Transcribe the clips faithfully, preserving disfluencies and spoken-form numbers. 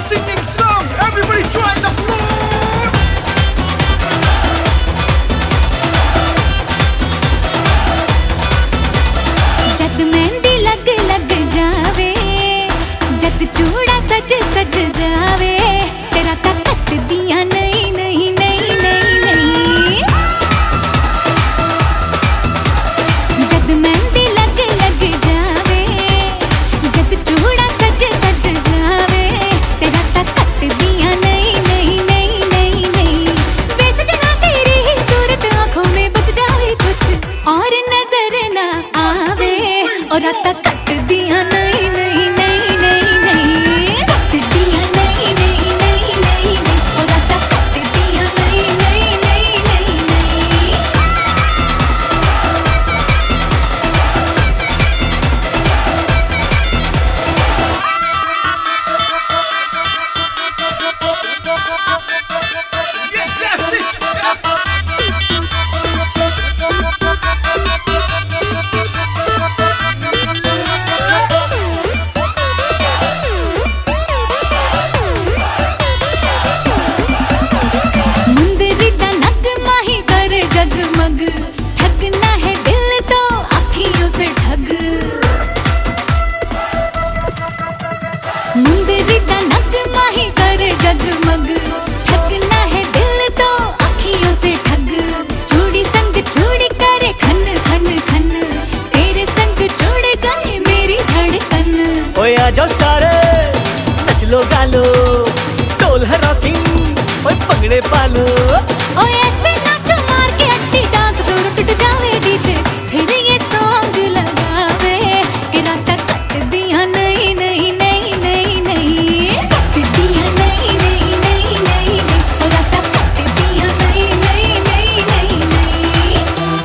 singing song. Everybody join the floor. जद मेहंदी लग लग जावे, जद चूड़ा सज सज जावे, तेरा ता कट दिया नहीं नहीं नहीं नहीं नहीं। जद मेहंदी लग लग जावे, जद चूड़ा सज सज जावे, तेरा ता कट दिया नहीं नहीं नहीं नहीं नहीं। वैसे जना तेरी ही सूरत आंखों में बस जाए कुछ और नजर ना आवे, और राता कट दिया नहीं नहीं नहीं नहीं नहीं। कट दिया नहीं नहीं नहीं नहीं नहीं, और राता कट दिया नहीं नहीं नहीं नहीं नहीं। Yeah, that's it. मुंदरी दा नगमा ही कर जगमग, ठगना है दिल तो अखियों से ठग। मुंदरी दा नगमा ही कर जगमग, ठगना है दिल तो अखियों से ठग। चूड़ी संग चूड़ी करे खन खन खन, तेरे संग जुड़ गई मेरी धड़कन। ओए आ जाओ सारे नच लो गालो, ढोल है रॉकिंग, ओए पंगड़े पालो। ओ ऐसे नाचो मार के अट्टी, डांस फ्लोर टूट जावे डीजे, फिर ये सॉन्ग लगावे कि राता कट दिया नहीं नहीं नहीं नहीं नहीं। कट दिया नहीं नहीं नहीं नहीं नहीं, ओ राता कट दिया नहीं नहीं नहीं नहीं नहीं।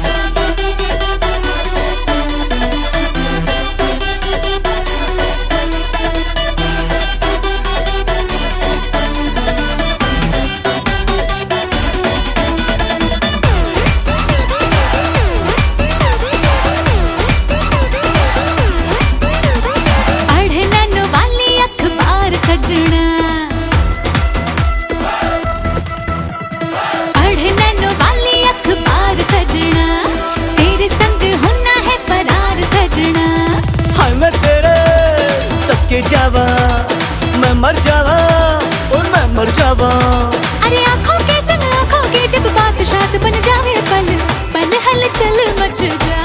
अढ़नन वाली अखबार सजना, अढ़नन वाली अखबार सजना, तेरे संग होना है फरार सजना। हाय मैं तेरे सबके जावा, मैं मर जावा और मैं मर जावा। अरे आंखों के संग आंखों के जब बात शाद बन जावे, पल पल हलचल मच जाए।